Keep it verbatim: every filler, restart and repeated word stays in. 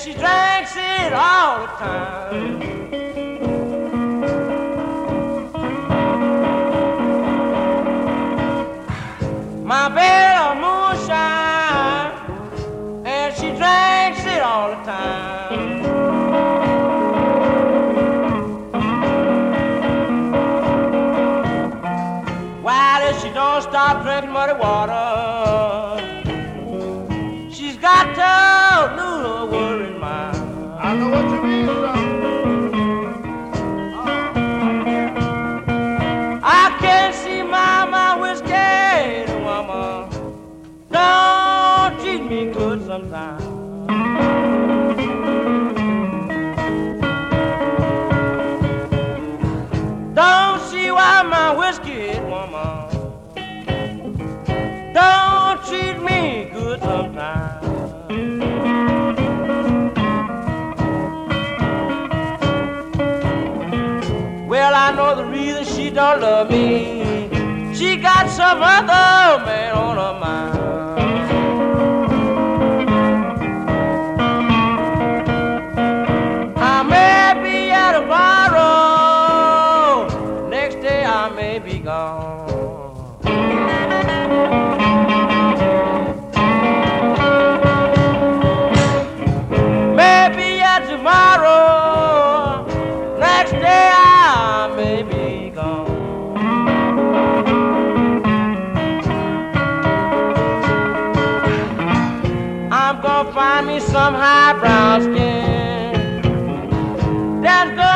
she drinks it all the time. My bed of moonshine, and she drinks it all the time. While if she don't stop drinking muddy water, she's got to lose her worried mind. I know what you mean, son. I can't see my, my whiskey, mama. Don't treat me good sometimes. Don't see why my whiskey, woman, don't treat me good sometimes. Well, I know the reason she don't love me. She got some other man on her mind. I may be at a borrow, next day I may be gone. Maybe at tomorrow, next day I may be gone. I'm gonna find me some high brown skin that's gonna